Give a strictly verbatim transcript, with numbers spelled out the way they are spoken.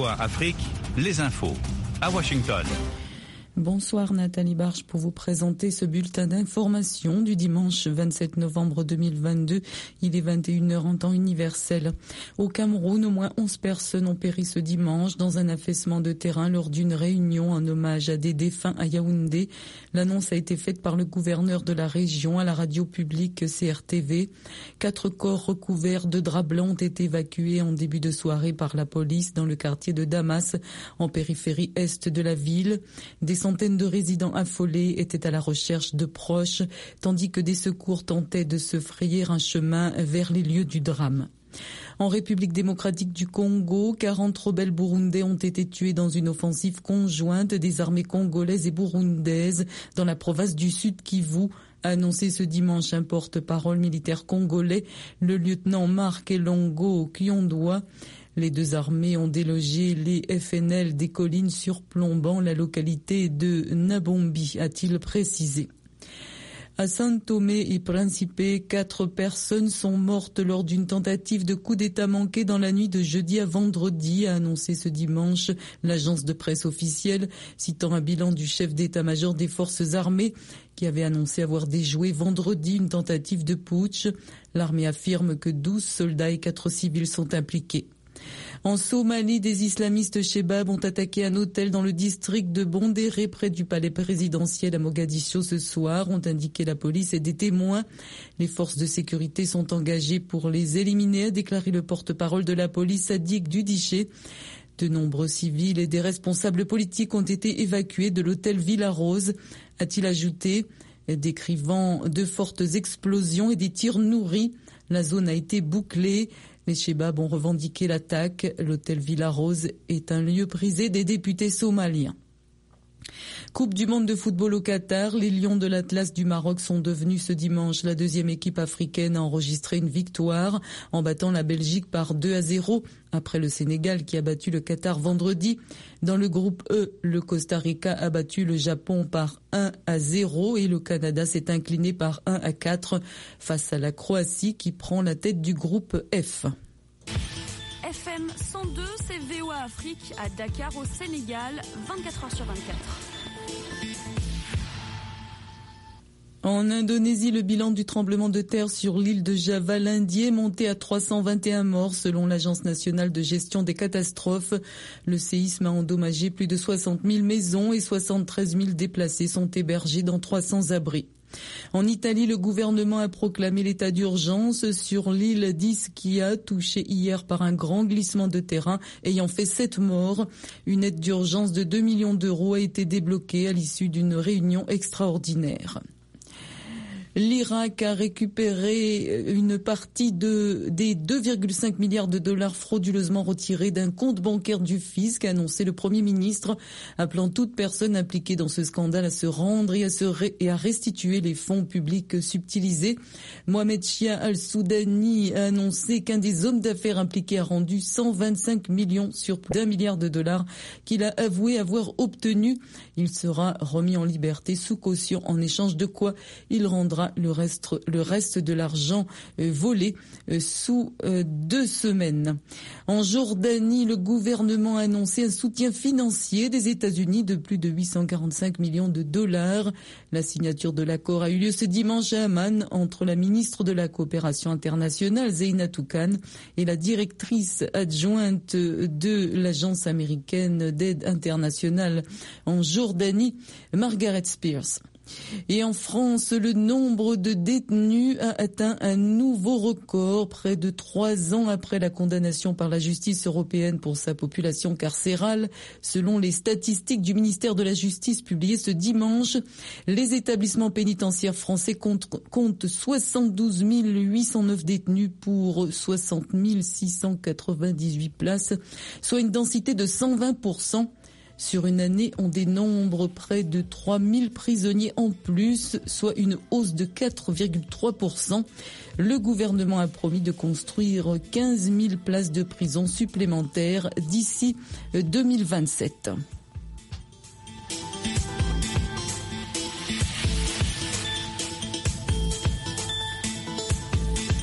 V O A Afrique, les infos à Washington. Bonsoir Nathalie Barche pour vous présenter ce bulletin d'information du dimanche vingt-sept novembre deux mille vingt-deux. Il est vingt et une heures en temps universel. Au Cameroun, au moins onze personnes ont péri ce dimanche dans un affaissement de terrain lors d'une réunion en hommage à des défunts à Yaoundé. L'annonce a été faite par le gouverneur de la région à la radio publique C R T V. Quatre corps recouverts de draps blancs ont été évacués en début de soirée par la police dans le quartier de Damas, en périphérie est de la ville. Des centaines de résidents affolés étaient à la recherche de proches, tandis que des secours tentaient de se frayer un chemin vers les lieux du drame. En République démocratique du Congo, quarante rebelles burundais ont été tués dans une offensive conjointe des armées congolaises et burundaises dans la province du Sud Kivu, a annoncé ce dimanche un porte-parole militaire congolais, le lieutenant Marc Elongo Kyondwa. Les deux armées ont délogé les F N L des collines surplombant la localité de Nabombi, a-t-il précisé. À Saint-Thomé et Principe, quatre personnes sont mortes lors d'une tentative de coup d'État manqué dans la nuit de jeudi à vendredi, a annoncé ce dimanche l'agence de presse officielle, citant un bilan du chef d'état-major des forces armées qui avait annoncé avoir déjoué vendredi une tentative de putsch. L'armée affirme que douze soldats et quatre civils sont impliqués. En Somalie, des islamistes Chebab ont attaqué un hôtel dans le district de Bondéré près du palais présidentiel à Mogadiscio ce soir, ont indiqué la police et des témoins. Les forces de sécurité sont engagées pour les éliminer, a déclaré le porte-parole de la police, Sadiq Dudiché. De nombreux civils et des responsables politiques ont été évacués de l'hôtel Villa Rose, a-t-il ajouté, décrivant de fortes explosions et des tirs nourris. La zone a été bouclée. Les Chebab ont revendiqué l'attaque. L'hôtel Villa Rose est un lieu prisé des députés somaliens. Coupe du monde de football au Qatar, les Lions de l'Atlas du Maroc sont devenus ce dimanche la deuxième équipe africaine à enregistrer une victoire en battant la Belgique par deux à zéro après le Sénégal qui a battu le Qatar vendredi. Dans le groupe E, le Costa Rica a battu le Japon par un à zéro et le Canada s'est incliné par un à quatre face à la Croatie qui prend la tête du groupe F. F M cent deux, c'est V O A Afrique à Dakar au Sénégal, vingt-quatre heures sur vingt-quatre. En Indonésie, le bilan du tremblement de terre sur l'île de Java lundi est monté à trois cent vingt et un morts selon l'Agence nationale de gestion des catastrophes. Le séisme a endommagé plus de soixante mille maisons et soixante-treize mille déplacés sont hébergés dans trois cents abris. En Italie, le gouvernement a proclamé l'état d'urgence sur l'île d'Ischia, touchée hier par un grand glissement de terrain ayant fait sept morts. Une aide d'urgence de deux millions d'euros a été débloquée à l'issue d'une réunion extraordinaire. L'Irak a récupéré une partie de, des deux virgule cinq milliards de dollars frauduleusement retirés d'un compte bancaire du fisc, a annoncé le Premier ministre, appelant toute personne impliquée dans ce scandale à se rendre et à, se ré, et à restituer les fonds publics subtilisés. Mohamed Chia al-Soudani a annoncé qu'un des hommes d'affaires impliqués a rendu cent vingt-cinq millions sur plus d'un milliard de dollars qu'il a avoué avoir obtenu. Il sera remis en liberté sous caution en échange de quoi il rendra le reste, le reste de l'argent euh, volé euh, sous euh, deux semaines. En Jordanie, le gouvernement a annoncé un soutien financier des États-Unis de plus de huit cent quarante-cinq millions de dollars. La signature de l'accord a eu lieu ce dimanche à Amman entre la ministre de la Coopération internationale, Zeina Toukan, et la directrice adjointe de l'Agence américaine d'aide internationale en Jordanie, Margaret Spears. Et en France, le nombre de détenus a atteint un nouveau record, près de trois ans après la condamnation par la justice européenne pour sa population carcérale. Selon les statistiques du ministère de la Justice publiées ce dimanche, les établissements pénitentiaires français comptent, comptent soixante-douze mille huit cent neuf détenus pour soixante mille six cent quatre-vingt-dix-huit places, soit une densité de cent vingt pour cent. Sur une année, on dénombre près de trois mille prisonniers en plus, soit une hausse de quatre virgule trois pour cent. Le gouvernement a promis de construire quinze mille places de prison supplémentaires d'ici deux mille vingt-sept.